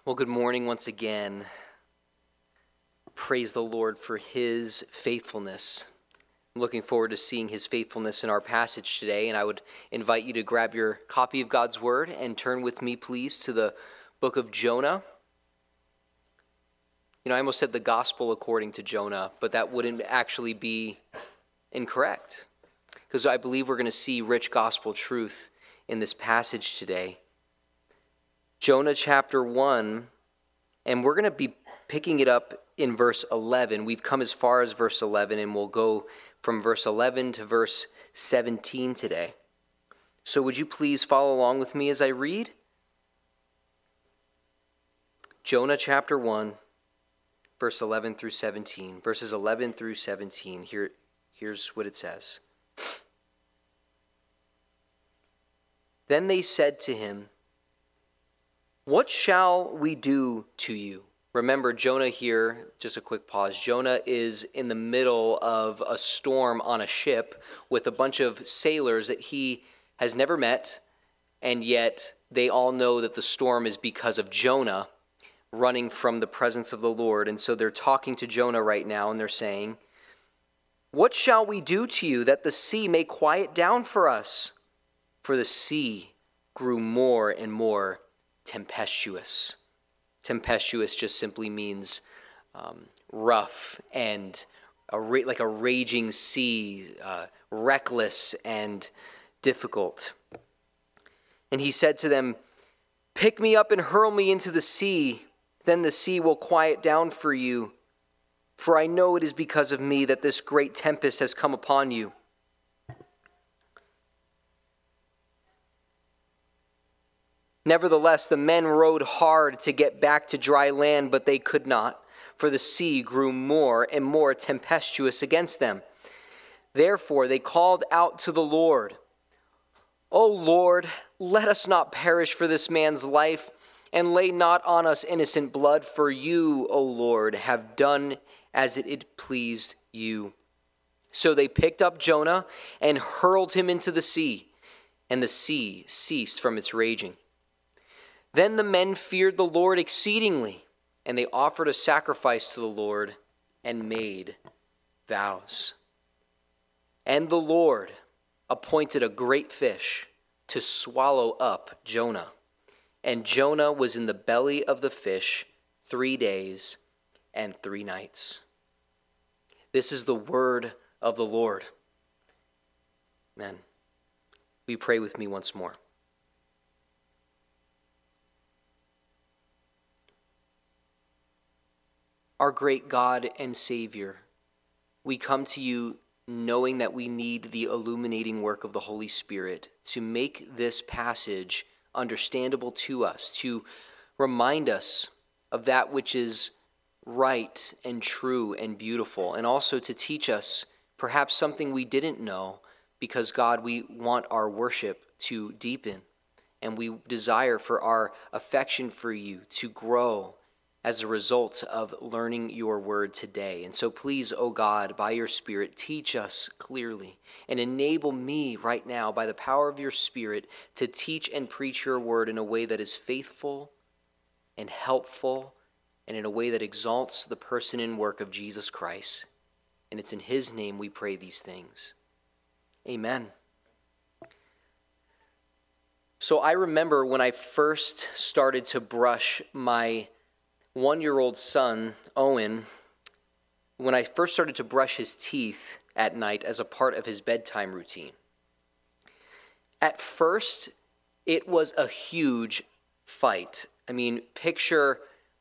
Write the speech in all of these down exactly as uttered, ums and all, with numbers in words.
Well, good morning once again. Praise the Lord for his faithfulness. I'm looking forward to seeing his faithfulness in our passage today, and I would invite you to grab your copy of God's Word and turn with me, please, to the book of Jonah. You know, I almost said the gospel according to Jonah, but that wouldn't actually be incorrect, because I believe we're going to see rich gospel truth in this passage today. Jonah chapter one, and we're going to be picking it up in verse eleven. We've come as far as verse eleven, and we'll go from verse eleven to verse seventeen today. So would you please follow along with me as I read? Jonah chapter one, verse eleven through seventeen. Verses eleven through seventeen. Here, here's what it says. Then they said to him, "What shall we do to you?" Remember, Jonah here, just a quick pause. Jonah is in the middle of a storm on a ship with a bunch of sailors that he has never met, and yet they all know that the storm is because of Jonah running from the presence of the Lord. And so they're talking to Jonah right now, and they're saying, "What shall we do to you that the sea may quiet down for us?" For the sea grew more and more tempestuous. Tempestuous just simply means um, rough and a ra- like a raging sea, uh, reckless and difficult. And he said to them, "Pick me up and hurl me into the sea, then the sea will quiet down for you. For I know it is because of me that this great tempest has come upon you." Nevertheless, the men rowed hard to get back to dry land, but they could not, for the sea grew more and more tempestuous against them. Therefore they called out to the Lord, "O Lord, let us not perish for this man's life, and lay not on us innocent blood, for you, O Lord, have done as it pleased you." So they picked up Jonah and hurled him into the sea, and the sea ceased from its raging. Then the men feared the Lord exceedingly, and they offered a sacrifice to the Lord and made vows. And the Lord appointed a great fish to swallow up Jonah. And Jonah was in the belly of the fish three days and three nights. This is the word of the Lord. Amen. Will you pray with me once more? Our great God and Savior, we come to you knowing that we need the illuminating work of the Holy Spirit to make this passage understandable to us, to remind us of that which is right and true and beautiful, and also to teach us perhaps something we didn't know, because, God, we want our worship to deepen, and we desire for our affection for you to grow as a result of learning your word today. And so please, O God, by your Spirit, teach us clearly and enable me right now by the power of your Spirit to teach and preach your word in a way that is faithful and helpful and in a way that exalts the person and work of Jesus Christ. And it's in his name we pray these things. Amen. So I remember when I first started to brush my one-year-old son, Owen, when I first started to brush his teeth at night as a part of his bedtime routine. At first, it was a huge fight. I mean, picture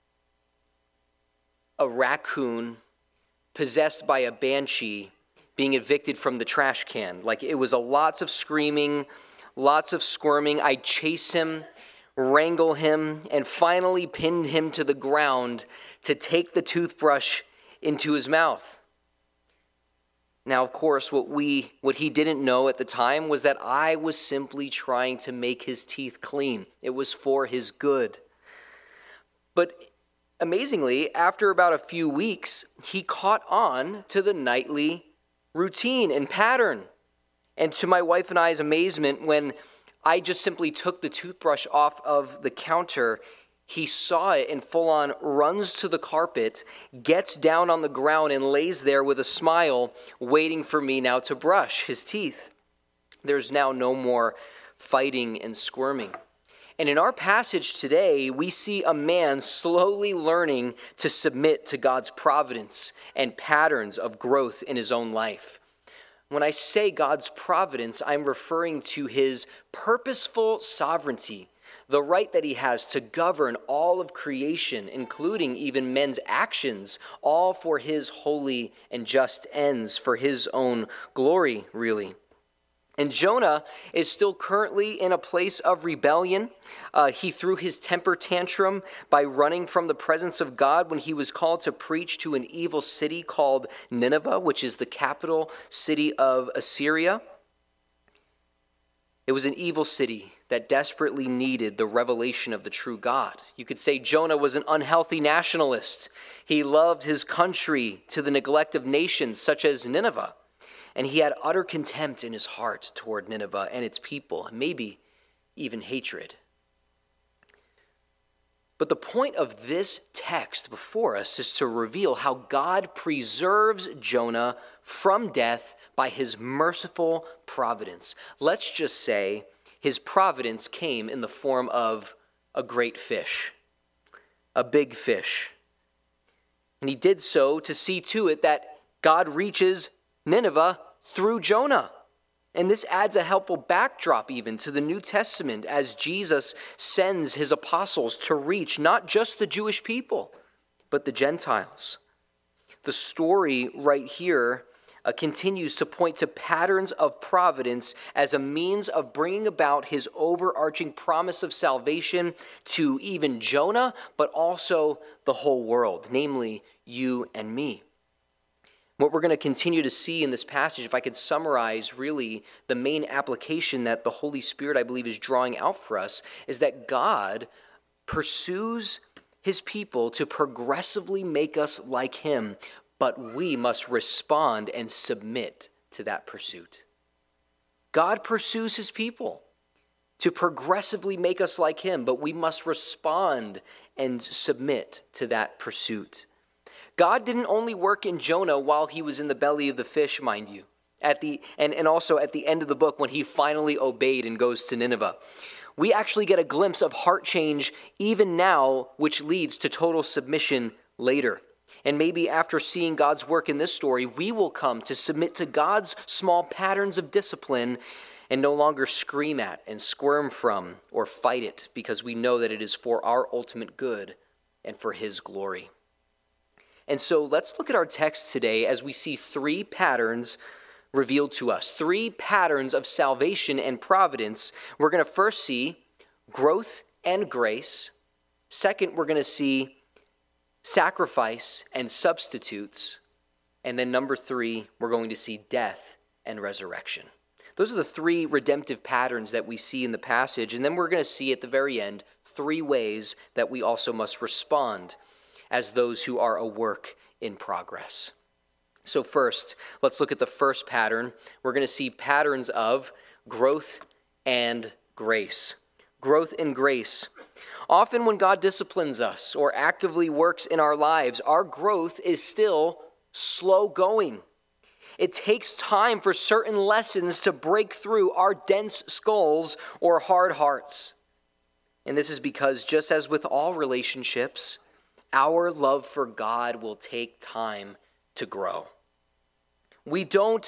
a raccoon possessed by a banshee being evicted from the trash can. Like, it was a lots of screaming, lots of squirming. I'd chase him, wrangle him, and finally pinned him to the ground to take the toothbrush into his mouth. Now, of course, what we what he didn't know at the time was that I was simply trying to make his teeth clean. It was for his good. But amazingly, after about a few weeks, he caught on to the nightly routine and pattern. And to my wife and I's amazement, when I just simply took the toothbrush off of the counter, He saw it and full on runs to the carpet, gets down on the ground and lays there with a smile, waiting for me now to brush his teeth. There's now no more fighting and squirming. And in our passage today, we see a man slowly learning to submit to God's providence and patterns of growth in his own life. When I say God's providence, I'm referring to his purposeful sovereignty, the right that he has to govern all of creation, including even men's actions, all for his holy and just ends, for his own glory, really. And Jonah is still currently in a place of rebellion. Uh, he threw his temper tantrum by running from the presence of God when he was called to preach to an evil city called Nineveh, which is the capital city of Assyria. It was an evil city that desperately needed the revelation of the true God. You could say Jonah was an unhealthy nationalist. He loved his country to the neglect of nations such as Nineveh. And he had utter contempt in his heart toward Nineveh and its people, maybe even hatred. But the point of this text before us is to reveal how God preserves Jonah from death by his merciful providence. Let's just say his providence came in the form of a great fish, a big fish. And he did so to see to it that God reaches Nineveh through Jonah. And this adds a helpful backdrop even to the New Testament as Jesus sends his apostles to reach not just the Jewish people, but the Gentiles. The story right here uh, continues to point to patterns of providence as a means of bringing about his overarching promise of salvation to even Jonah, but also the whole world, namely you and me. What we're going to continue to see in this passage, if I could summarize really the main application that the Holy Spirit, I believe, is drawing out for us, is that God pursues his people to progressively make us like him, but we must respond and submit to that pursuit. God pursues his people to progressively make us like him, but we must respond and submit to that pursuit. God didn't only work in Jonah while he was in the belly of the fish, mind you, at the and, and also at the end of the book when he finally obeyed and goes to Nineveh. We actually get a glimpse of heart change even now, which leads to total submission later. And maybe after seeing God's work in this story, we will come to submit to God's small patterns of discipline and no longer scream at and squirm from or fight it because we know that it is for our ultimate good and for his glory. And so let's look at our text today as we see three patterns revealed to us, three patterns of salvation and providence. We're going to first see growth and grace. Second, we're going to see sacrifice and substitutes. And then number three, we're going to see death and resurrection. Those are the three redemptive patterns that we see in the passage. And then we're going to see at the very end three ways that we also must respond as those who are a work in progress. So first, let's look at the first pattern. We're going to see patterns of growth and grace. Growth and grace. Often when God disciplines us or actively works in our lives, our growth is still slow going. It takes time for certain lessons to break through our dense skulls or hard hearts. And this is because just as with all relationships, our love for God will take time to grow. We don't,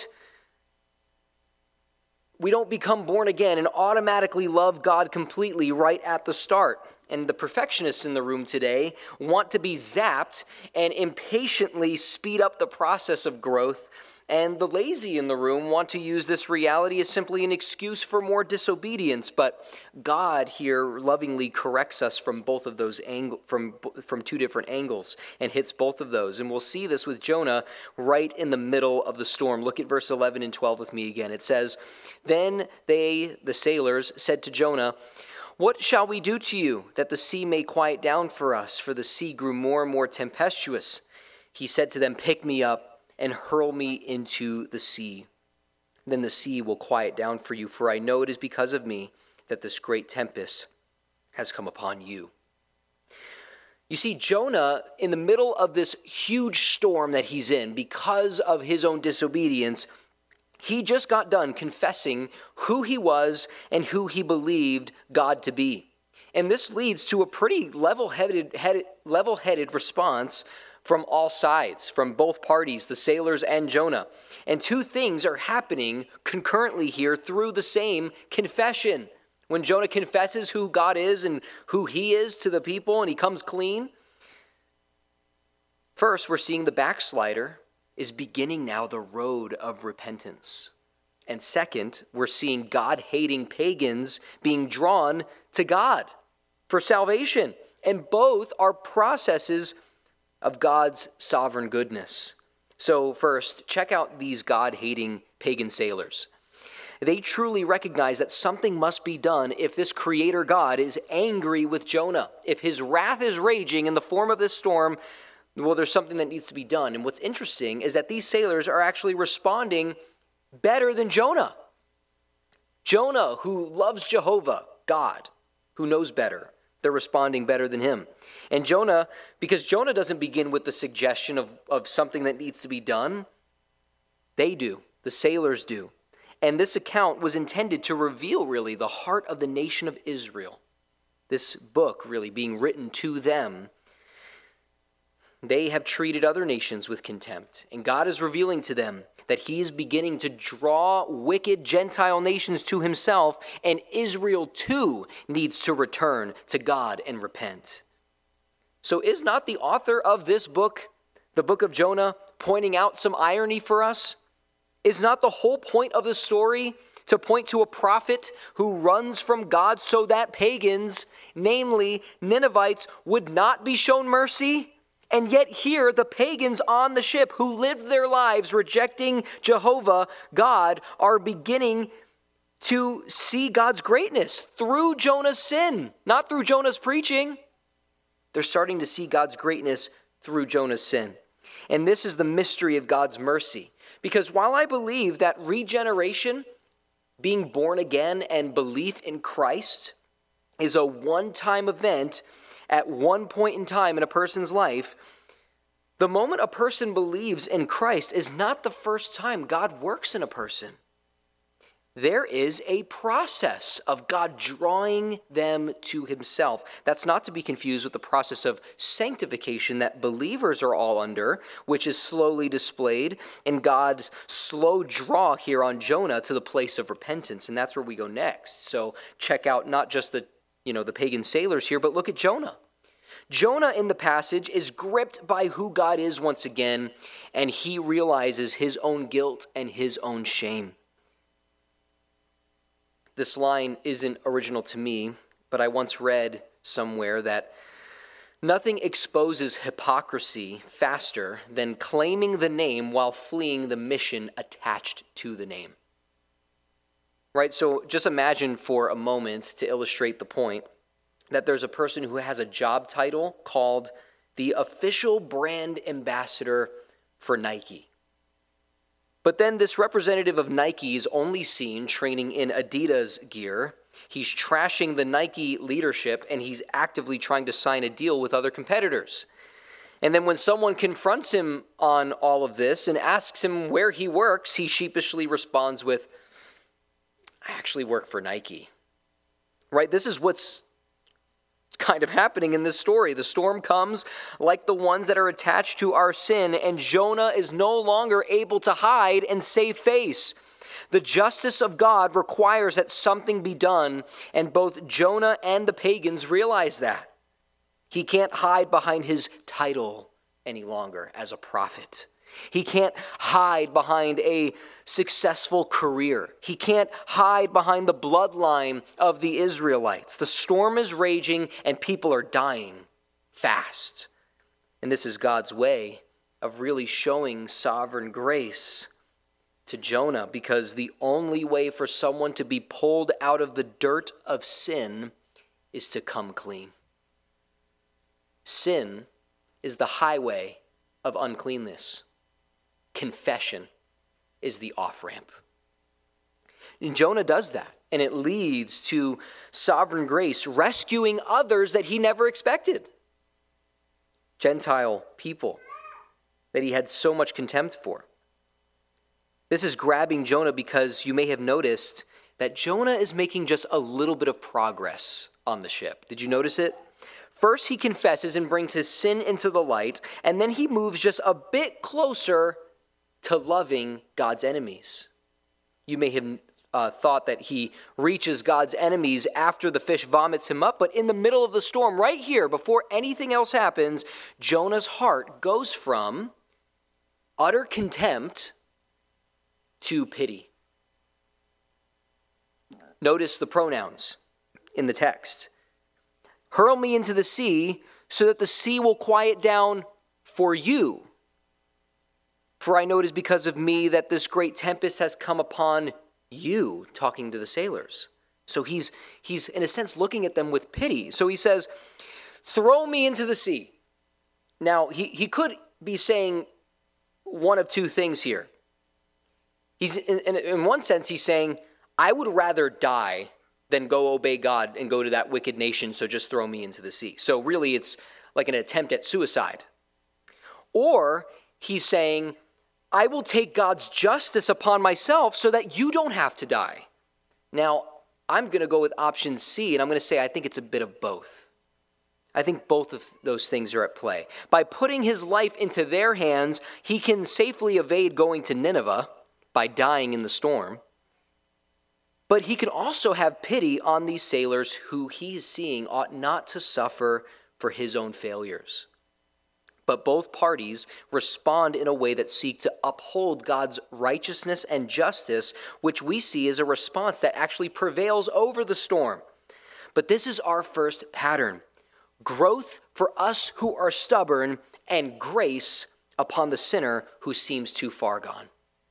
we don't become born again and automatically love God completely right at the start. And the perfectionists in the room today want to be zapped and impatiently speed up the process of growth. And the lazy in the room want to use this reality as simply an excuse for more disobedience. But God here lovingly corrects us from both of those ang- from, from two different angles and hits both of those. And we'll see this with Jonah right in the middle of the storm. Look at verse eleven and twelve with me again. It says, "Then they, the sailors, said to Jonah, 'What shall we do to you that the sea may quiet down for us?' For the sea grew more and more tempestuous. He said to them, 'Pick me up and hurl me into the sea. Then the sea will quiet down for you, for I know it is because of me that this great tempest has come upon you.'" You see, Jonah, in the middle of this huge storm that he's in because of his own disobedience, he just got done confessing who he was and who he believed God to be. And this leads to a pretty level-headed, headed, level-headed response from all sides, from both parties, the sailors and Jonah. And two things are happening concurrently here through the same confession. When Jonah confesses who God is and who he is to the people and he comes clean, first we're seeing the backslider is beginning now the road of repentance. And second, we're seeing God-hating pagans being drawn to God for salvation. And both are processes of God's sovereign goodness. So first, check out these God-hating pagan sailors. They truly recognize that something must be done if this creator God is angry with Jonah. If his wrath is raging in the form of this storm, well, there's something that needs to be done. And what's interesting is that these sailors are actually responding better than Jonah. Jonah, who loves Jehovah, God, who knows better, they're responding better than him. And Jonah, because Jonah doesn't begin with the suggestion of, of something that needs to be done, they do. The sailors do. And this account was intended to reveal, really, the heart of the nation of Israel. This book, really, being written to them. They have treated other nations with contempt, and God is revealing to them that he is beginning to draw wicked Gentile nations to himself, and Israel too needs to return to God and repent. So is not the author of this book, the book of Jonah, pointing out some irony for us? Is not the whole point of the story to point to a prophet who runs from God so that pagans, namely Ninevites, would not be shown mercy? And yet here, the pagans on the ship who lived their lives rejecting Jehovah, God, are beginning to see God's greatness through Jonah's sin, not through Jonah's preaching. They're starting to see God's greatness through Jonah's sin. And this is the mystery of God's mercy. Because while I believe that regeneration, being born again, and belief in Christ is a one-time event at one point in time in a person's life, the moment a person believes in Christ is not the first time God works in a person. There is a process of God drawing them to himself. That's not to be confused with the process of sanctification that believers are all under, which is slowly displayed in God's slow draw here on Jonah to the place of repentance. And that's where we go next. So check out not just the, you know, the pagan sailors here, but look at Jonah. Jonah in the passage is gripped by who God is once again, and he realizes his own guilt and his own shame. This line isn't original to me, but I once read somewhere that nothing exposes hypocrisy faster than claiming the name while fleeing the mission attached to the name. Right? So just imagine for a moment, to illustrate the point, that there's a person who has a job title called the official brand ambassador for Nike. But then this representative of Nike is only seen training in Adidas gear. He's trashing the Nike leadership, and he's actively trying to sign a deal with other competitors. And then when someone confronts him on all of this and asks him where he works, he sheepishly responds with, "I actually work for Nike." Right? This is what's kind of happening in this story. The storm comes like the ones that are attached to our sin, and Jonah is no longer able to hide and save face. The justice of God requires that something be done, and both Jonah and the pagans realize that. He can't hide behind his title any longer as a prophet. He can't hide behind a successful career. He can't hide behind the bloodline of the Israelites. The storm is raging and people are dying fast. And this is God's way of really showing sovereign grace to Jonah, because the only way for someone to be pulled out of the dirt of sin is to come clean. Sin is the highway of uncleanness. Confession is the off-ramp. And Jonah does that, and it leads to sovereign grace rescuing others that he never expected. Gentile people that he had so much contempt for. This is grabbing Jonah because you may have noticed that Jonah is making just a little bit of progress on the ship. Did you notice it? First, he confesses and brings his sin into the light, and then he moves just a bit closer to loving God's enemies. You may have uh, thought that he reaches God's enemies after the fish vomits him up, but in the middle of the storm, right here, before anything else happens, Jonah's heart goes from utter contempt to pity. Notice the pronouns in the text. Hurl me into the sea so that the sea will quiet down for you. For I know it is because of me that this great tempest has come upon you, talking to the sailors. So he's, he's in a sense, looking at them with pity. So he says, throw me into the sea. Now, he, he could be saying one of two things here. He's in, in, in one sense, he's saying, I would rather die than go obey God and go to that wicked nation, so just throw me into the sea. So really, it's like an attempt at suicide. Or he's saying, I will take God's justice upon myself so that you don't have to die. Now, I'm going to go with option C, and I'm going to say I think it's a bit of both. I think both of those things are at play. By putting his life into their hands, he can safely evade going to Nineveh by dying in the storm. But he can also have pity on these sailors who he is seeing ought not to suffer for his own failures. But both parties respond in a way that seek to uphold God's righteousness and justice, which we see as a response that actually prevails over the storm. But this is our first pattern: growth for us who are stubborn, and grace upon the sinner who seems too far gone.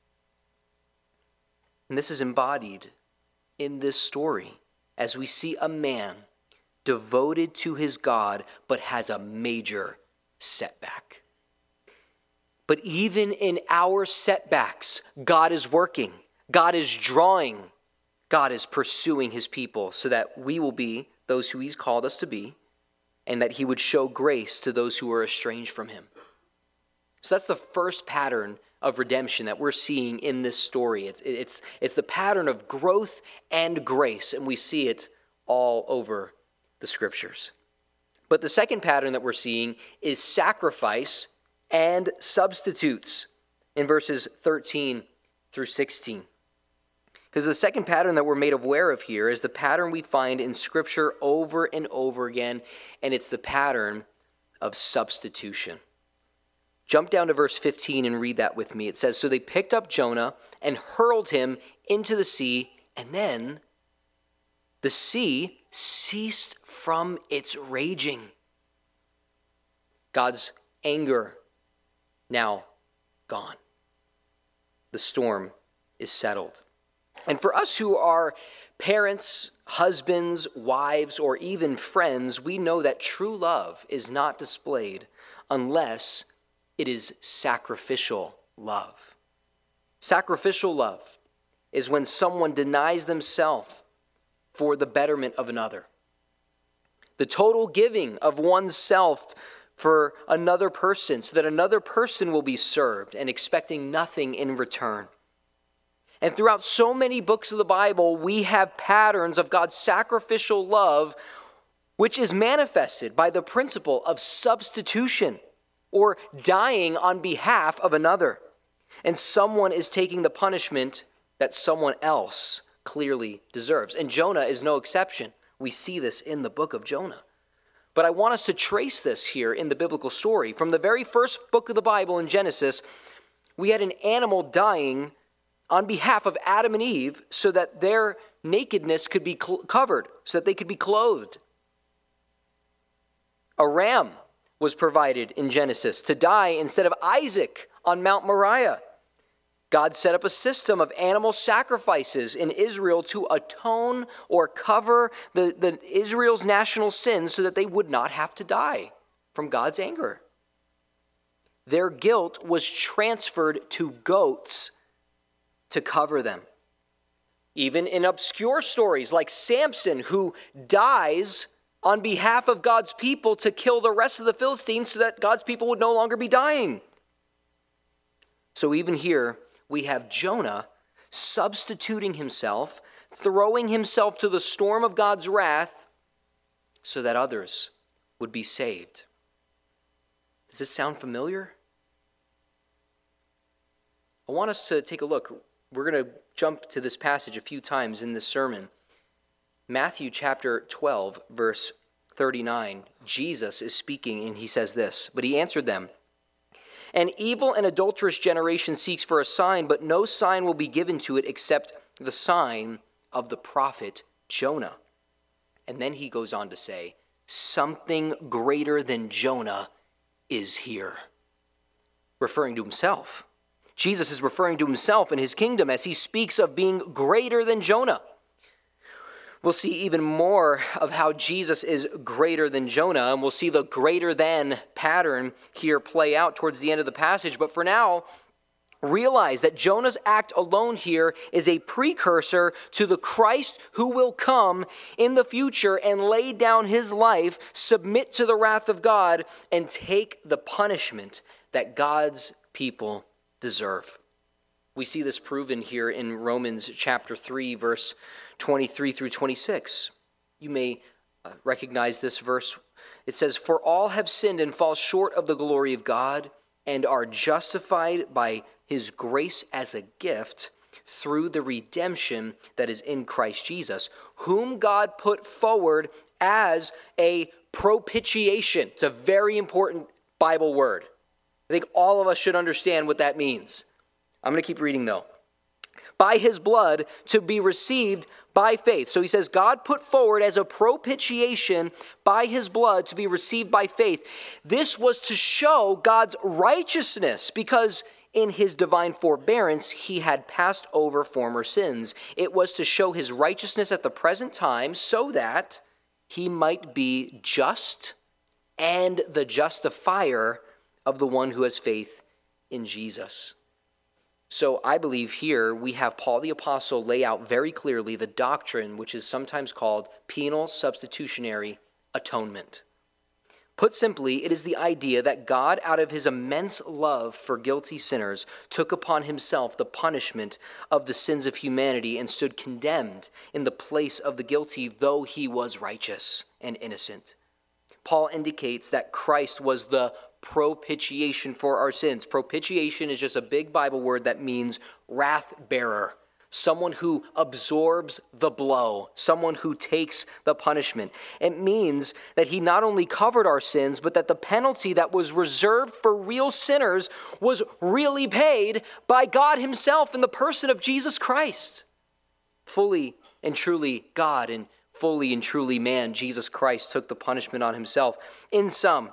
And this is embodied in this story as we see a man devoted to his God but has a major setback. But even in our setbacks, God is working, God is drawing, God is pursuing his people so that we will be those who he's called us to be, and that he would show grace to those who are estranged from him. So that's the first pattern of redemption that we're seeing in this story. It's, it's, it's the pattern of growth and grace, and we see it all over the scriptures. But the second pattern that we're seeing is sacrifice and substitutes in verses thirteen through sixteen. Because the second pattern that we're made aware of here is the pattern we find in Scripture over and over again, and it's the pattern of substitution. Jump down to verse fifteen and read that with me. It says, so they picked up Jonah and hurled him into the sea, and then the sea ceased from its raging. God's anger now gone. The storm is settled. And for us who are parents, husbands, wives, or even friends, we know that true love is not displayed unless it is sacrificial love. Sacrificial love is when someone denies themselves for the betterment of another. The total giving of oneself for another person so that another person will be served and expecting nothing in return. And throughout so many books of the Bible, we have patterns of God's sacrificial love, which is manifested by the principle of substitution, or dying on behalf of another. And someone is taking the punishment that someone else clearly deserves. And Jonah is no exception. We see this in the book of Jonah. But I want us to trace this here in the biblical story. From the very first book of the Bible in Genesis, we had an animal dying on behalf of Adam and Eve so that their nakedness could be cl- covered, so that they could be clothed. A ram was provided in Genesis to die instead of Isaac on Mount Moriah. God set up a system of animal sacrifices in Israel to atone or cover the, the Israel's national sins so that they would not have to die from God's anger. Their guilt was transferred to goats to cover them. Even in obscure stories like Samson, who dies on behalf of God's people to kill the rest of the Philistines so that God's people would no longer be dying. So even here, we have Jonah substituting himself, throwing himself to the storm of God's wrath so that others would be saved. Does this sound familiar? I want us to take a look. We're going to jump to this passage a few times in this sermon. Matthew chapter twelve, verse thirty-nine. Jesus is speaking and he says this, "But he answered them, 'An evil and adulterous generation seeks for a sign, but no sign will be given to it except the sign of the prophet Jonah.'" And then he goes on to say, "Something greater than Jonah is here," referring to himself. Jesus is referring to himself and his kingdom as he speaks of being greater than Jonah. We'll see even more of how Jesus is greater than Jonah, and we'll see the greater than pattern here play out towards the end of the passage. But for now, realize that Jonah's act alone here is a precursor to the Christ who will come in the future and lay down his life, submit to the wrath of God, and take the punishment that God's people deserve. We see this proven here in Romans chapter three, verse twenty-three through twenty-six. You may uh, recognize this verse. It says, "For all have sinned and fall short of the glory of God, and are justified by his grace as a gift through the redemption that is in Christ Jesus, whom God put forward as a propitiation." It's a very important Bible word. I think all of us should understand what that means. I'm going to keep reading though. "By his blood to be received by faith." So he says God put forward as a propitiation by his blood to be received by faith. This was to show God's righteousness because in his divine forbearance he had passed over former sins. It was to show his righteousness at the present time so that he might be just and the justifier of the one who has faith in Jesus. So I believe here we have Paul the Apostle lay out very clearly the doctrine which is sometimes called penal substitutionary atonement. Put simply, it is the idea that God, out of his immense love for guilty sinners, took upon himself the punishment of the sins of humanity and stood condemned in the place of the guilty, though he was righteous and innocent. Paul indicates that Christ was the propitiation for our sins. Propitiation is just a big Bible word that means wrath bearer, someone who absorbs the blow, someone who takes the punishment. It means that he not only covered our sins, but that the penalty that was reserved for real sinners was really paid by God himself in the person of Jesus Christ. Fully and truly God and fully and truly man, Jesus Christ took the punishment on himself. In sum,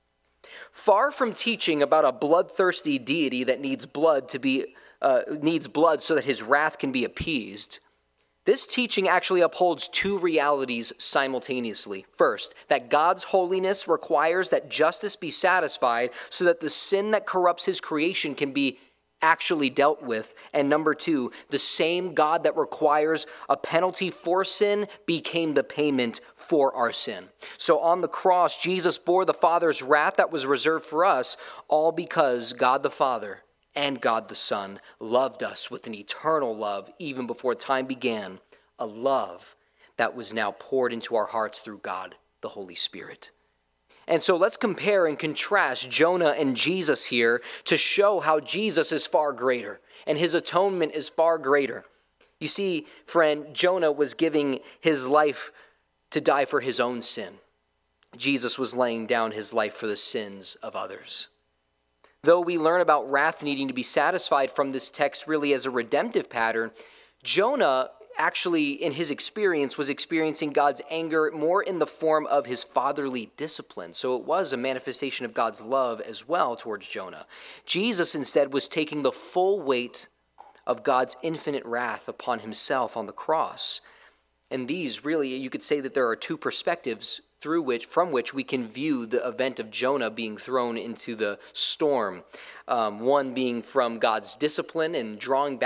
far from teaching about a bloodthirsty deity that needs blood to be uh, needs blood so that his wrath can be appeased, this teaching actually upholds two realities simultaneously. First, that God's holiness requires that justice be satisfied so that the sin that corrupts his creation can be actually dealt with. And number two, the same God that requires a penalty for sin became the payment for our sin. So on the cross, Jesus bore the Father's wrath that was reserved for us, all because God the Father and God the Son loved us with an eternal love even before time began, a love that was now poured into our hearts through God, the Holy Spirit. And so let's compare and contrast Jonah and Jesus here to show how Jesus is far greater and his atonement is far greater. You see, friend, Jonah was giving his life to die for his own sin. Jesus was laying down his life for the sins of others. Though we learn about wrath needing to be satisfied from this text really as a redemptive pattern, Jonah actually, in his experience, was experiencing God's anger more in the form of his fatherly discipline. So it was a manifestation of God's love as well towards Jonah. Jesus instead was taking the full weight of God's infinite wrath upon himself on the cross. And these really, you could say that there are two perspectives through which, from which we can view the event of Jonah being thrown into the storm. Um, one being from God's discipline and drawing back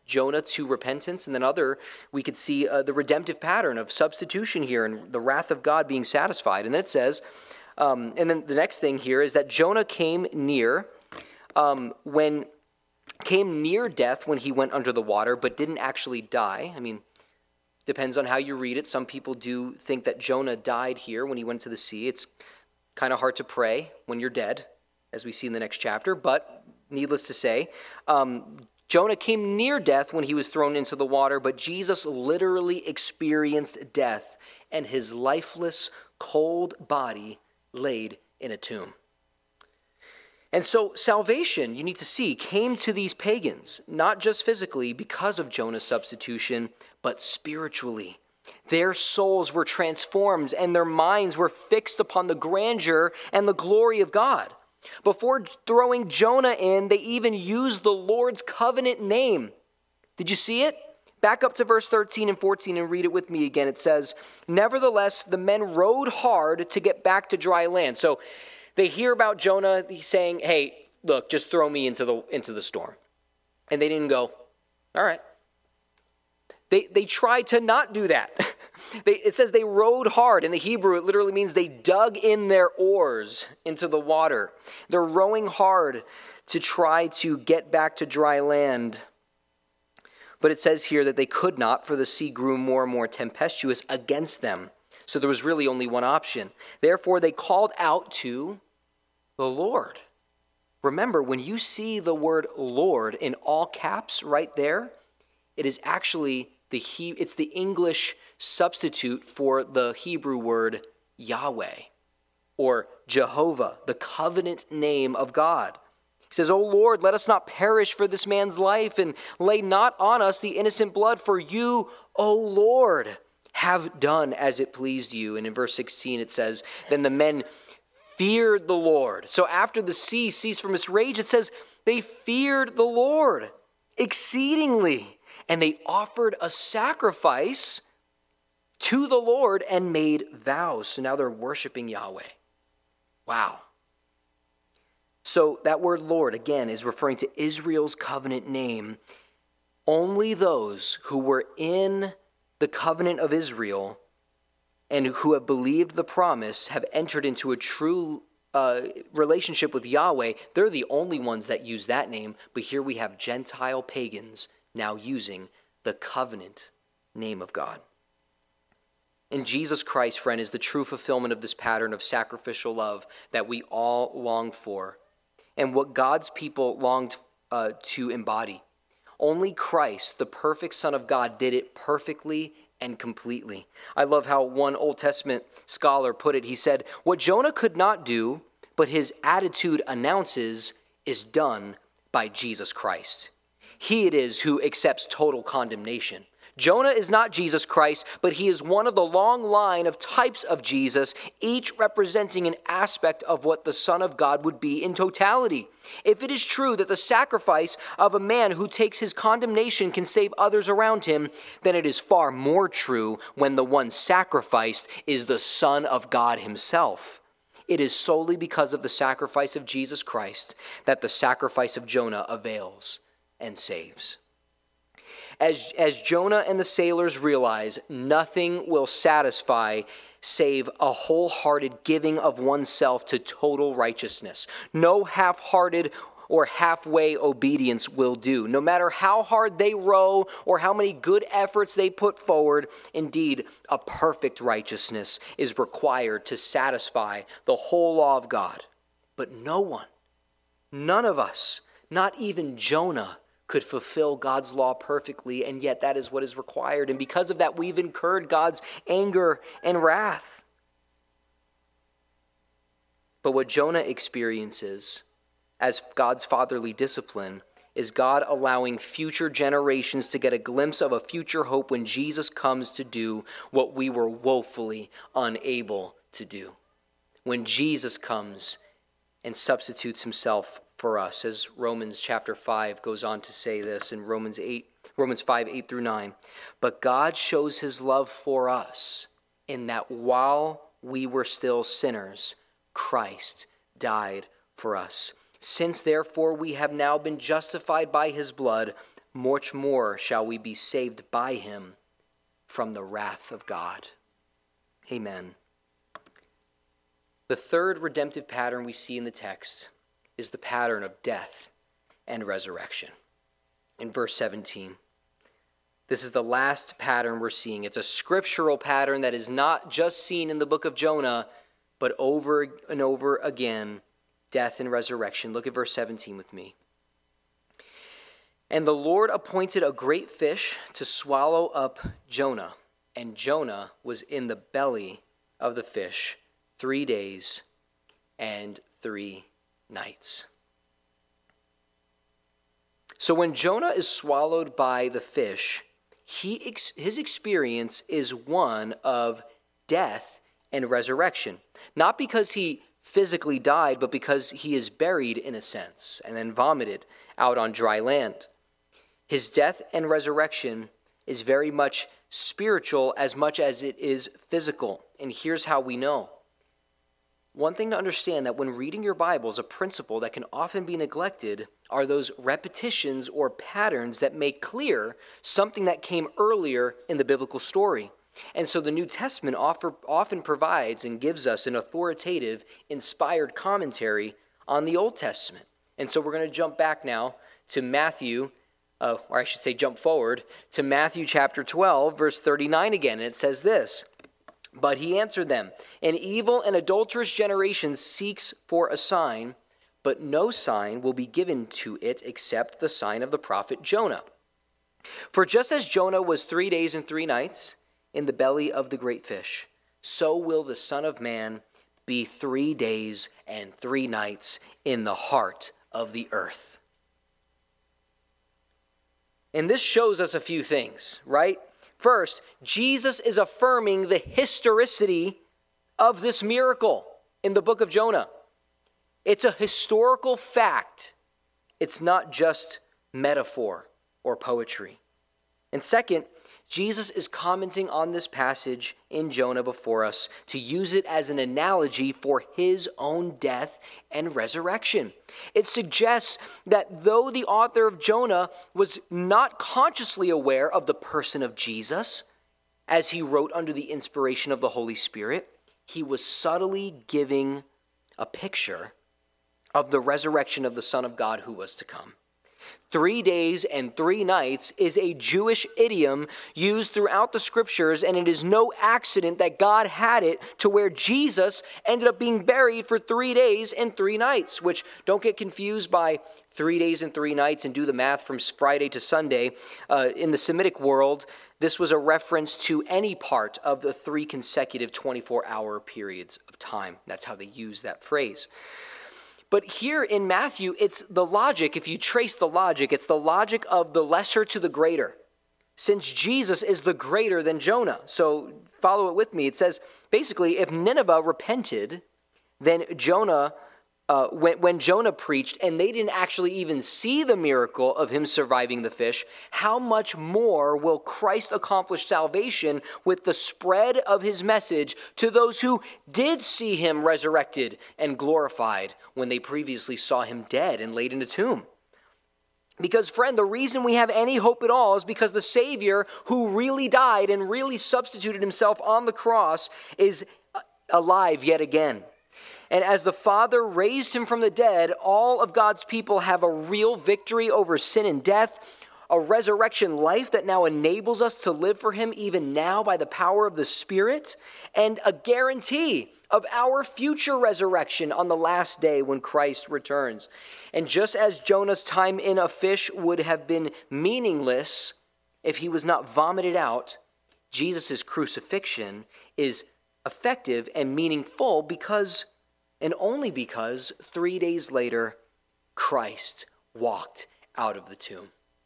Jonah to repentance, and then other, we could see uh, the redemptive pattern of substitution here and the wrath of God being satisfied. And then it says, um, and then the next thing here is that Jonah came near um, when came near death when he went under the water, but didn't actually die. I mean, depends on how you read it. Some people do think that Jonah died here when he went to the sea. It's kind of hard to pray when you're dead, as we see in the next chapter, but needless to say, um, Jonah came near death when he was thrown into the water, but Jesus literally experienced death and his lifeless, cold body laid in a tomb. And so salvation, you need to see, came to these pagans, not just physically because of Jonah's substitution, but spiritually. Their souls were transformed and their minds were fixed upon the grandeur and the glory of God. Before throwing Jonah in, they even used the Lord's covenant name. Did you see it? Back up to verse thirteen and fourteen and read it with me again. It says, "Nevertheless, the men rowed hard to get back to dry land." So they hear about Jonah. He's saying, hey, look, just throw me into the into the storm. And they didn't go, all right. They they tried to not do that. They, it says they rowed hard. In the Hebrew, it literally means they dug in their oars into the water. They're rowing hard to try to get back to dry land. But it says here that they could not, for the sea grew more and more tempestuous against them. So there was really only one option. Therefore, they called out to the Lord. Remember, when you see the word Lord in all caps right there, it is actually the he, it's the English substitute for the Hebrew word Yahweh or Jehovah, the covenant name of God. He says, "O Lord, let us not perish for this man's life, and lay not on us the innocent blood, for you, O Lord, have done as it pleased you." And in verse sixteen it says, "Then the men feared the Lord." So after the sea ceased from its rage, it says they feared the Lord exceedingly, and they offered a sacrifice to the Lord and made vows. So now they're worshiping Yahweh. Wow. So that word Lord, again, is referring to Israel's covenant name. Only those who were in the covenant of Israel and who have believed the promise have entered into a true uh, relationship with Yahweh. They're the only ones that use that name. But here we have Gentile pagans now using the covenant name of God. And Jesus Christ, friend, is the true fulfillment of this pattern of sacrificial love that we all long for and what God's people longed uh, to embody. Only Christ, the perfect Son of God, did it perfectly and completely. I love how one Old Testament scholar put it. He said, "What Jonah could not do, but his attitude announces, is done by Jesus Christ. He it is who accepts total condemnation. Jonah is not Jesus Christ, but he is one of the long line of types of Jesus, each representing an aspect of what the Son of God would be in totality. If it is true that the sacrifice of a man who takes his condemnation can save others around him, then it is far more true when the one sacrificed is the Son of God himself. It is solely because of the sacrifice of Jesus Christ that the sacrifice of Jonah avails and saves." As, as Jonah and the sailors realize, nothing will satisfy save a wholehearted giving of oneself to total righteousness. No half-hearted or halfway obedience will do. No matter how hard they row or how many good efforts they put forward, indeed, a perfect righteousness is required to satisfy the whole law of God. But no one, none of us, not even Jonah, could fulfill God's law perfectly, and yet that is what is required. And because of that, we've incurred God's anger and wrath. But what Jonah experiences as God's fatherly discipline is God allowing future generations to get a glimpse of a future hope when Jesus comes to do what we were woefully unable to do. When Jesus comes and substitutes himself for us, as Romans chapter five goes on to say this in Romans eight, Romans five, eight through nine. "But God shows his love for us in that while we were still sinners, Christ died for us. Since therefore we have now been justified by his blood, much more shall we be saved by him from the wrath of God. Amen. The third redemptive pattern we see in the text is the pattern of death and resurrection. In verse seventeen, this is the last pattern we're seeing. It's a scriptural pattern that is not just seen in the book of Jonah, but over and over again, death and resurrection. Look at verse seventeen with me. And the Lord appointed a great fish to swallow up Jonah, and Jonah was in the belly of the fish three days and three nights. So when Jonah is swallowed by the fish, he ex- his experience is one of death and resurrection. Not because he physically died, but because he is buried in a sense and then vomited out on dry land. His death and resurrection is very much spiritual as much as it is physical. And here's how we know. One thing to understand that when reading your Bibles, a principle that can often be neglected are those repetitions or patterns that make clear something that came earlier in the biblical story. And so the New Testament offer, often provides and gives us an authoritative, inspired commentary on the Old Testament. And so we're going to jump back now to Matthew, uh, or I should say jump forward, to Matthew chapter twelve, verse thirty-nine again. And it says this, "But he answered them, an evil and adulterous generation seeks for a sign, but no sign will be given to it except the sign of the prophet Jonah. For just as Jonah was three days and three nights in the belly of the great fish, so will the Son of Man be three days and three nights in the heart of the earth." And this shows us a few things, right? First, Jesus is affirming the historicity of this miracle in the book of Jonah. It's a historical fact. It's not just metaphor or poetry. And second, Jesus is commenting on this passage in Jonah before us to use it as an analogy for his own death and resurrection. It suggests that though the author of Jonah was not consciously aware of the person of Jesus, as he wrote under the inspiration of the Holy Spirit, he was subtly giving a picture of the resurrection of the Son of God who was to come. Three days and three nights is a Jewish idiom used throughout the scriptures, and it is no accident that God had it to where Jesus ended up being buried for three days and three nights, which don't get confused by three days and three nights and do the math from Friday to Sunday. Uh, in the Semitic world, this was a reference to any part of the three consecutive twenty-four hour periods of time. That's how they use that phrase. But here in Matthew, it's the logic, if you trace the logic, it's the logic of the lesser to the greater. Since Jesus is the greater than Jonah. So follow it with me. It says, basically, if Nineveh repented, then Jonah, uh, when, when Jonah preached, and they didn't actually even see the miracle of him surviving the fish, how much more will Christ accomplish salvation with the spread of his message to those who did see him resurrected and glorified when they previously saw him dead and laid in a tomb? Because, friend, the reason we have any hope at all is because the Savior who really died and really substituted himself on the cross is alive yet again. And as the Father raised him from the dead, all of God's people have a real victory over sin and death, a resurrection life that now enables us to live for him even now by the power of the Spirit, and a guarantee of our future resurrection on the last day when Christ returns. And just as Jonah's time in a fish would have been meaningless if he was not vomited out, Jesus' crucifixion is effective and meaningful because, and only because, three days later, Christ walked out of the tomb.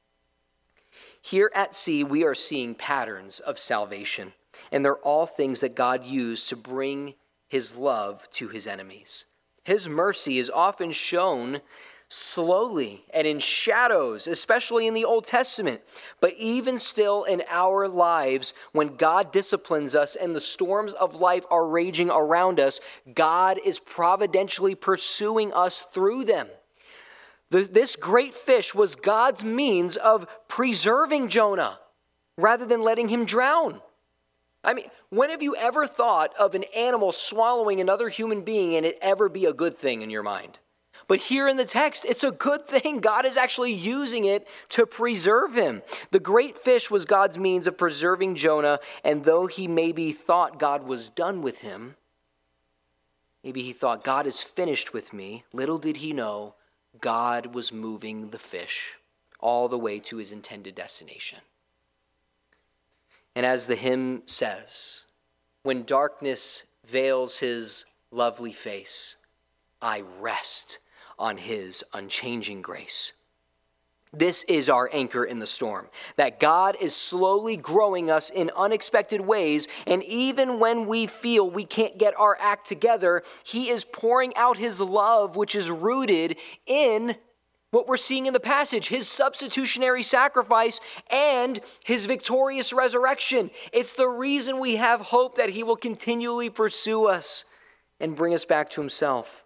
Here at Sea, we are seeing patterns of salvation, and they're all things that God used to bring his love to his enemies. His mercy is often shown slowly and in shadows, especially in the Old Testament. But even still in our lives, when God disciplines us and the storms of life are raging around us, God is providentially pursuing us through them. The, this great fish was God's means of preserving Jonah rather than letting him drown. I mean, when have you ever thought of an animal swallowing another human being and it ever be a good thing in your mind? But here in the text, it's a good thing. God is actually using it to preserve him. The great fish was God's means of preserving Jonah, and though he maybe thought God was done with him, maybe he thought, God is finished with me, little did he know, God was moving the fish all the way to his intended destination. And as the hymn says, when darkness veils his lovely face, I rest on his unchanging grace. This is our anchor in the storm, that God is slowly growing us in unexpected ways, and even when we feel we can't get our act together, he is pouring out his love, which is rooted in what we're seeing in the passage, his substitutionary sacrifice and his victorious resurrection. It's the reason we have hope that he will continually pursue us and bring us back to himself.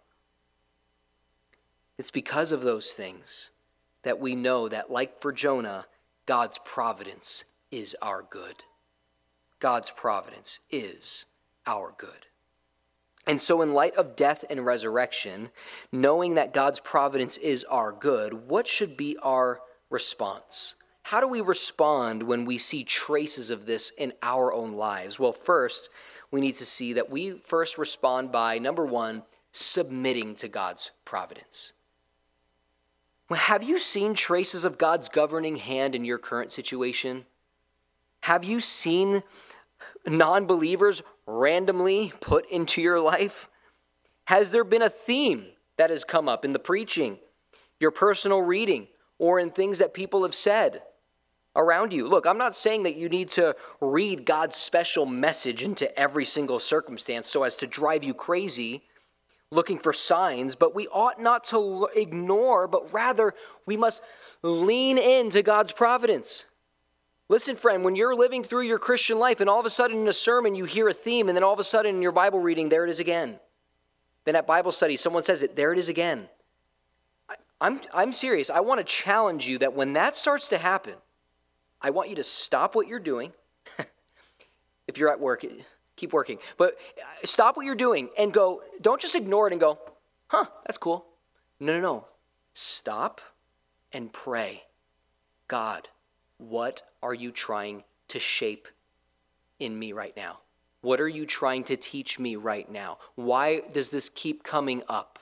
It's because of those things that we know that, like for Jonah, God's providence is our good. God's providence is our good. And so in light of death and resurrection, knowing that God's providence is our good, what should be our response? How do we respond when we see traces of this in our own lives? Well, first, we need to see that we first respond by, number one, submitting to God's providence. Have you seen traces of God's governing hand in your current situation? Have you seen non-believers randomly put into your life? Has there been a theme that has come up in the preaching, your personal reading, or in things that people have said around you? Look, I'm not saying that you need to read God's special message into every single circumstance so as to drive you crazy looking for signs, but we ought not to ignore, but rather we must lean into God's providence. Listen, friend, when you're living through your Christian life and all of a sudden in a sermon you hear a theme, and then all of a sudden in your Bible reading, there it is again. Then at Bible study, someone says it, there it is again. I, I'm, I'm serious. I want to challenge you that when that starts to happen, I want you to stop what you're doing. If you're at work, keep working. But stop what you're doing and go, don't just ignore it and go, huh, that's cool. No, no, no. Stop and pray. God, what are you trying to shape in me right now? What are you trying to teach me right now? Why does this keep coming up?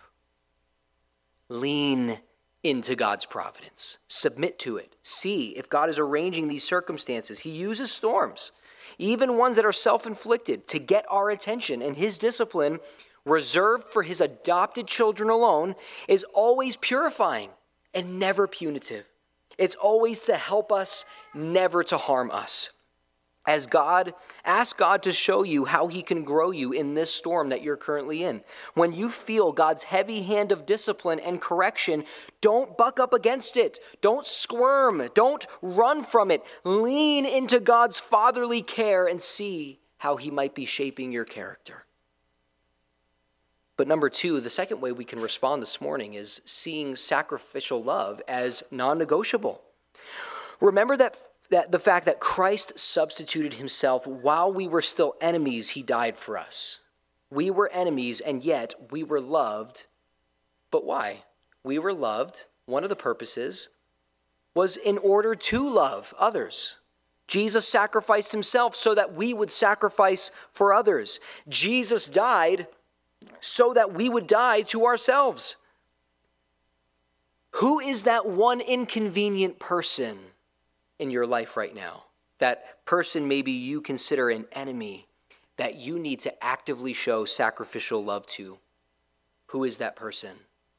Lean into God's providence. Submit to it. See if God is arranging these circumstances. He uses storms, even ones that are self-inflicted, to get our attention. And his discipline, reserved for his adopted children alone, is always purifying and never punitive. It's always to help us, never to harm us. As God, ask God to show you how he can grow you in this storm that you're currently in. When you feel God's heavy hand of discipline and correction, don't buck up against it. Don't squirm. Don't run from it. Lean into God's fatherly care and see how he might be shaping your character. But number two, the second way we can respond this morning is seeing sacrificial love as non-negotiable. Remember that That the fact that Christ substituted himself while we were still enemies, he died for us. We were enemies, and yet we were loved. But why? We were loved. One of the purposes was in order to love others. Jesus sacrificed himself so that we would sacrifice for others. Jesus died so that we would die to ourselves. Who is that one inconvenient person in your life right now? That person maybe you consider an enemy that you need to actively show sacrificial love to. Who is that person?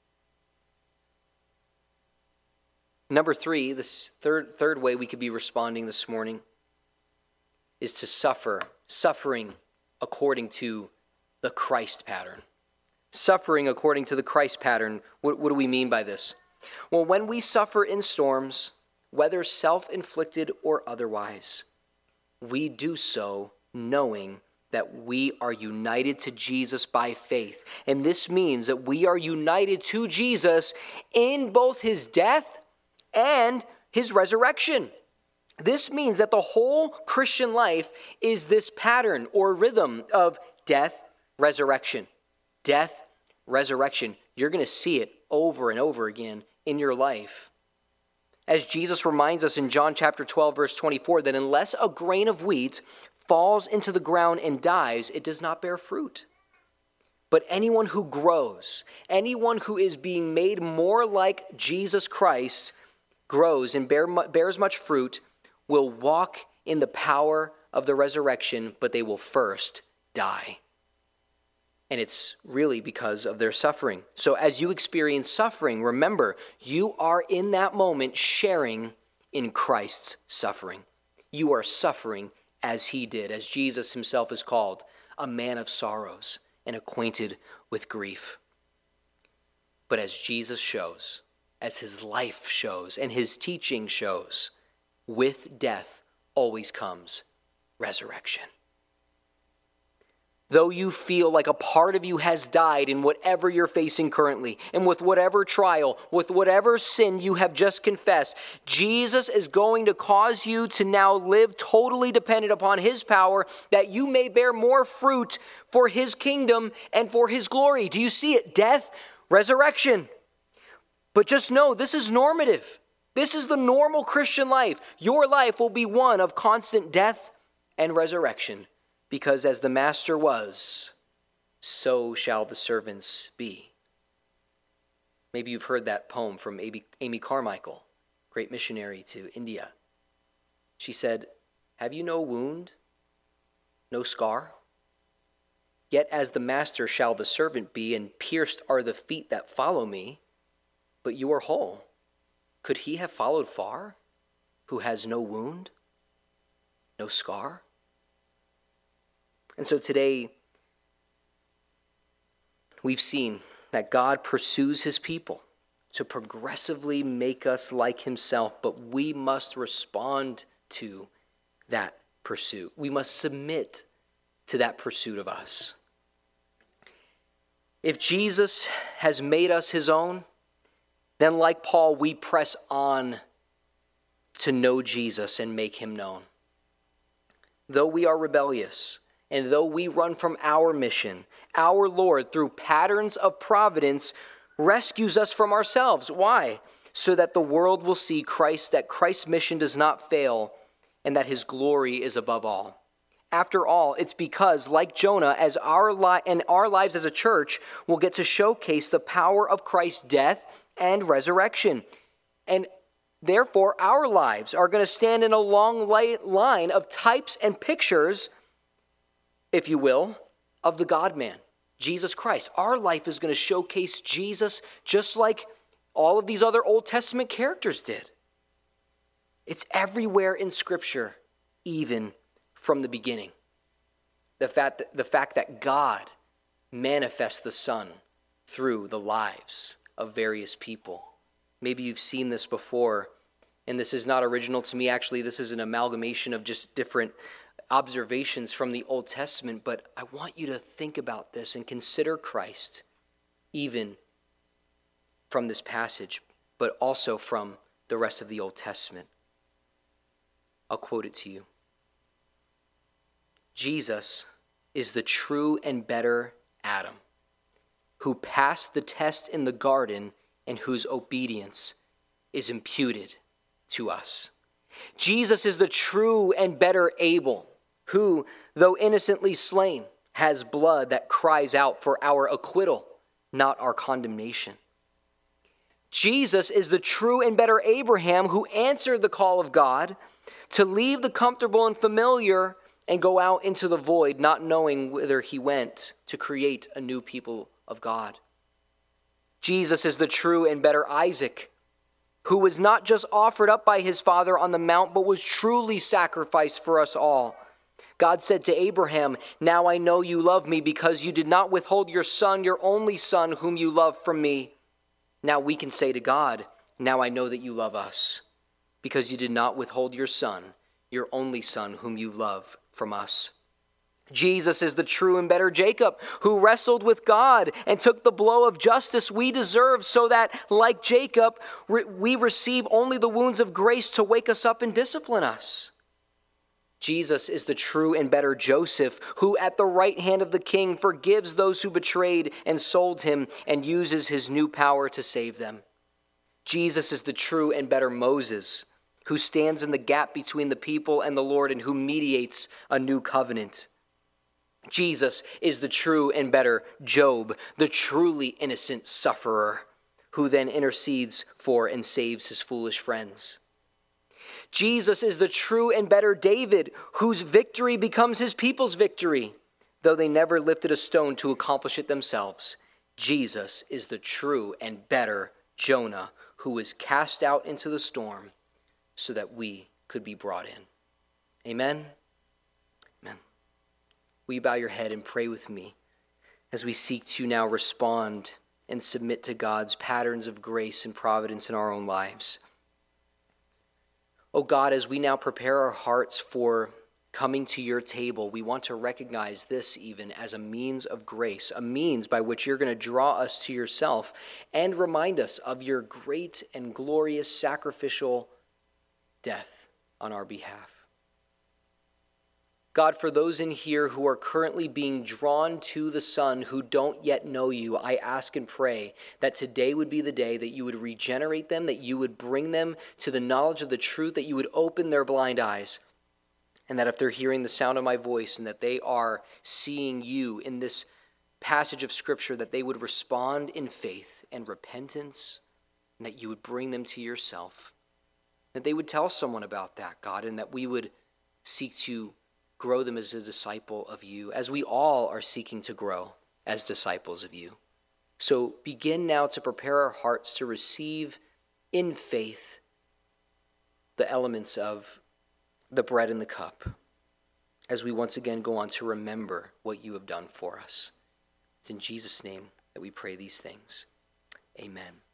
Number three, this third third way we could be responding this morning is to suffer, suffering according to the Christ pattern. Suffering according to the Christ pattern. What, what do we mean by this? Well, when we suffer in storms, whether self-inflicted or otherwise, we do so knowing that we are united to Jesus by faith. And this means that we are united to Jesus in both his death and his resurrection. This means that the whole Christian life is this pattern or rhythm of death, resurrection, death, resurrection. You're going to see it over and over again in your life. As Jesus reminds us in John chapter twelve, verse twenty-four, that unless a grain of wheat falls into the ground and dies, it does not bear fruit. But anyone who grows, anyone who is being made more like Jesus Christ, grows and bear, bears much fruit, will walk in the power of the resurrection, but they will first die. And it's really because of their suffering. So as you experience suffering, remember, you are in that moment sharing in Christ's suffering. You are suffering as he did, as Jesus himself is called, a man of sorrows and acquainted with grief. But as Jesus shows, as his life shows, and his teaching shows, with death always comes resurrection. Though you feel like a part of you has died in whatever you're facing currently, and with whatever trial, with whatever sin you have just confessed, Jesus is going to cause you to now live totally dependent upon his power, that you may bear more fruit for his kingdom and for his glory. Do you see it? Death, resurrection. But just know, this is normative. This is the normal Christian life. Your life will be one of constant death and resurrection. Because as the master was, so shall the servants be. Maybe you've heard that poem from Amy Carmichael, great missionary to India. She said, "Have you no wound, no scar? Yet as the master shall the servant be, and pierced are the feet that follow me, but you are whole. Could he have followed far, who has no wound, no scar?" And so today, we've seen that God pursues his people to progressively make us like himself, but we must respond to that pursuit. We must submit to that pursuit of us. If Jesus has made us his own, then like Paul, we press on to know Jesus and make him known. Though we are rebellious, and though we run from our mission, our Lord, through patterns of providence, rescues us from ourselves. Why? So that the world will see Christ, that Christ's mission does not fail, and that his glory is above all. After all, it's because, like Jonah, as our li- and our lives as a church will get to showcase the power of Christ's death and resurrection. And therefore, our lives are going to stand in a long line of types and pictures, if you will, of the God-man, Jesus Christ. Our life is going to showcase Jesus just like all of these other Old Testament characters did. It's everywhere in Scripture, even from the beginning. The fact that, the fact that God manifests the Son through the lives of various people. Maybe you've seen this before, and this is not original to me. Actually, this is an amalgamation of just different observations from the Old Testament, but I want you to think about this and consider Christ, even from this passage, but also from the rest of the Old Testament. I'll quote it to you. Jesus is the true and better Adam, who passed the test in the garden and whose obedience is imputed to us. Jesus is the true and better Abel, who, though innocently slain, has blood that cries out for our acquittal, not our condemnation. Jesus is the true and better Abraham, who answered the call of God to leave the comfortable and familiar and go out into the void, not knowing whither he went, to create a new people of God. Jesus is the true and better Isaac, who was not just offered up by his father on the mount, but was truly sacrificed for us all. God said to Abraham, "Now I know you love me because you did not withhold your son, your only son, whom you love, from me." Now we can say to God, "Now I know that you love us because you did not withhold your son, your only son, whom you love, from us." Jesus is the true and better Jacob, who wrestled with God and took the blow of justice we deserve, so that, like Jacob, we receive only the wounds of grace to wake us up and discipline us. Jesus is the true and better Joseph, who at the right hand of the king forgives those who betrayed and sold him and uses his new power to save them. Jesus is the true and better Moses, who stands in the gap between the people and the Lord and who mediates a new covenant. Jesus is the true and better Job, the truly innocent sufferer, who then intercedes for and saves his foolish friends. Jesus is the true and better David, whose victory becomes his people's victory, though they never lifted a stone to accomplish it themselves. Jesus is the true and better Jonah, who was cast out into the storm so that we could be brought in. Amen. Amen. Will you bow your head and pray with me as we seek to now respond and submit to God's patterns of grace and providence in our own lives? Oh God, as we now prepare our hearts for coming to your table, we want to recognize this even as a means of grace, a means by which you're going to draw us to yourself and remind us of your great and glorious sacrificial death on our behalf. God, for those in here who are currently being drawn to the Son who don't yet know you, I ask and pray that today would be the day that you would regenerate them, that you would bring them to the knowledge of the truth, that you would open their blind eyes, and that if they're hearing the sound of my voice and that they are seeing you in this passage of Scripture, that they would respond in faith and repentance, and that you would bring them to yourself, that they would tell someone about that, God, and that we would seek to grow them as a disciple of you, as we all are seeking to grow as disciples of you. So begin now to prepare our hearts to receive in faith the elements of the bread and the cup, as we once again go on to remember what you have done for us. It's in Jesus' name that we pray these things. Amen.